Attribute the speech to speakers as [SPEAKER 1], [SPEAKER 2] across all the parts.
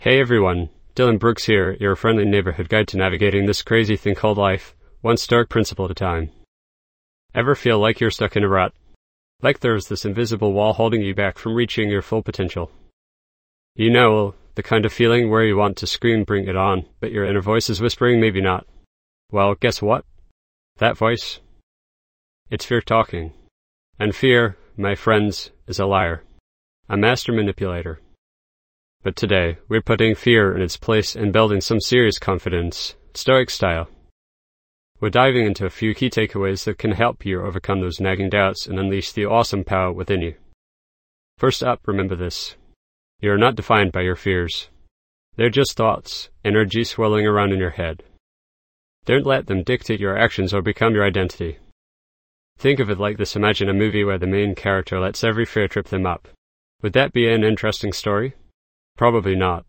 [SPEAKER 1] Hey everyone, Dylan Brooks here, your friendly neighborhood guide to navigating this crazy thing called life, one Stoic principle at a time. Ever feel like you're stuck in a rut? Like there's this invisible wall holding you back from reaching your full potential? You know, the kind of feeling where you want to scream, bring it on, but your inner voice is whispering maybe not. Well, guess what? That voice? It's fear talking. And fear, my friends, is a liar. A master manipulator. But today, we're putting fear in its place and building some serious confidence, Stoic style. We're diving into a few key takeaways that can help you overcome those nagging doubts and unleash the awesome power within you. First up, remember this. You are not defined by your fears. They're just thoughts, energy swirling around in your head. Don't let them dictate your actions or become your identity. Think of it like this. Imagine a movie where the main character lets every fear trip them up. Would that be an interesting story? Probably not.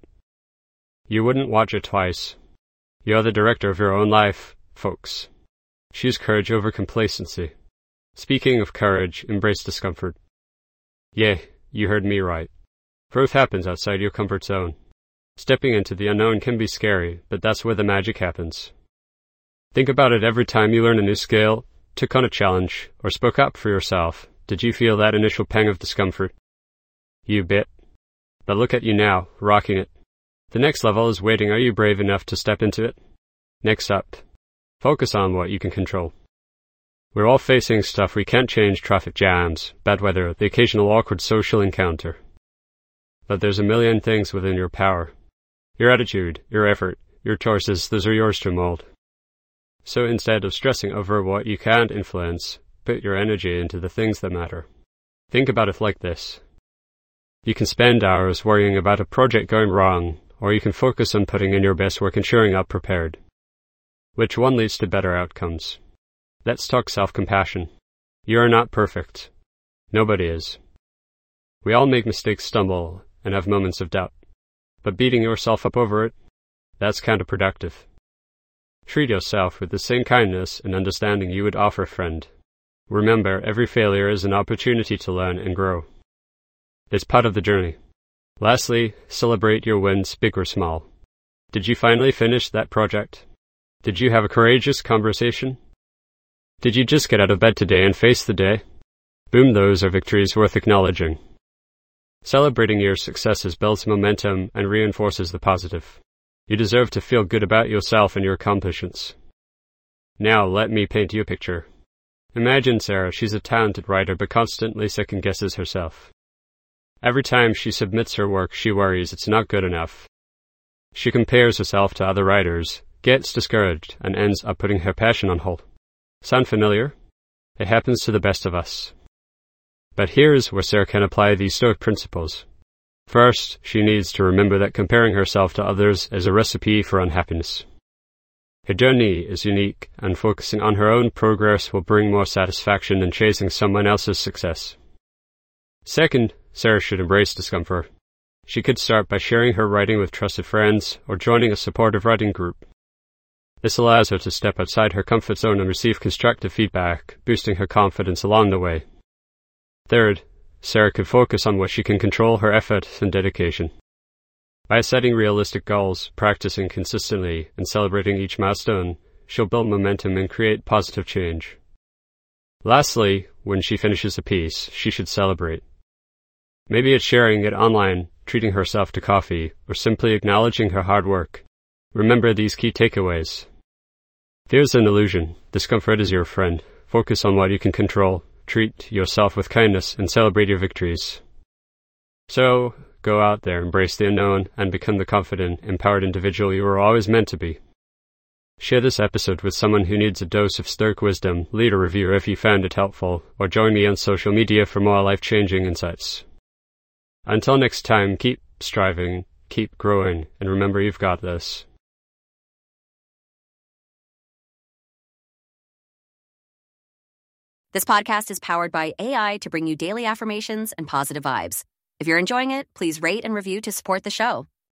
[SPEAKER 1] You wouldn't watch it twice. You're the director of your own life, folks. Choose courage over complacency. Speaking of courage, embrace discomfort. Yeah, you heard me right. Growth happens outside your comfort zone. Stepping into the unknown can be scary, but that's where the magic happens. Think about it. Every time you learn a new skill, took on a challenge, or spoke up for yourself, did you feel that initial pang of discomfort? You bet. But look at you now, rocking it. The next level is waiting. Are you brave enough to step into it? Next up, focus on what you can control. We're all facing stuff we can't change: traffic jams, bad weather, the occasional awkward social encounter. But there's a million things within your power. Your attitude, your effort, your choices, those are yours to mold. So instead of stressing over what you can't influence, put your energy into the things that matter. Think about it like this. You can spend hours worrying about a project going wrong, or you can focus on putting in your best work and showing up prepared. Which one leads to better outcomes? Let's talk self-compassion. You are not perfect. Nobody is. We all make mistakes, stumble, and have moments of doubt. But beating yourself up over it, that's counterproductive. Treat yourself with the same kindness and understanding you would offer a friend. Remember, every failure is an opportunity to learn and grow. It's part of the journey. Lastly, celebrate your wins, big or small. Did you finally finish that project? Did you have a courageous conversation? Did you just get out of bed today and face the day? Boom, those are victories worth acknowledging. Celebrating your successes builds momentum and reinforces the positive. You deserve to feel good about yourself and your accomplishments. Now, let me paint you a picture. Imagine Sarah. She's a talented writer but constantly second-guesses herself. Every time she submits her work, she worries it's not good enough. She compares herself to other writers, gets discouraged, and ends up putting her passion on hold. Sound familiar? It happens to the best of us. But here's where Sarah can apply these Stoic principles. First, she needs to remember that comparing herself to others is a recipe for unhappiness. Her journey is unique, and focusing on her own progress will bring more satisfaction than chasing someone else's success. Second, Sarah should embrace discomfort. She could start by sharing her writing with trusted friends or joining a supportive writing group. This allows her to step outside her comfort zone and receive constructive feedback, boosting her confidence along the way. Third, Sarah could focus on what she can control: her effort and dedication. By setting realistic goals, practicing consistently, and celebrating each milestone, she'll build momentum and create positive change. Lastly, when she finishes a piece, she should celebrate. Maybe it's sharing it online, treating herself to coffee, or simply acknowledging her hard work. Remember these key takeaways. Fear's an illusion. Discomfort is your friend. Focus on what you can control. Treat yourself with kindness and celebrate your victories. So, go out there, embrace the unknown, and become the confident, empowered individual you were always meant to be. Share this episode with someone who needs a dose of Stoic wisdom. Leave a review if you found it helpful, or join me on social media for more life-changing insights. Until next time, keep striving, keep growing, and remember, you've got this.
[SPEAKER 2] This podcast is powered by AI to bring you daily affirmations and positive vibes. If you're enjoying it, please rate and review to support the show.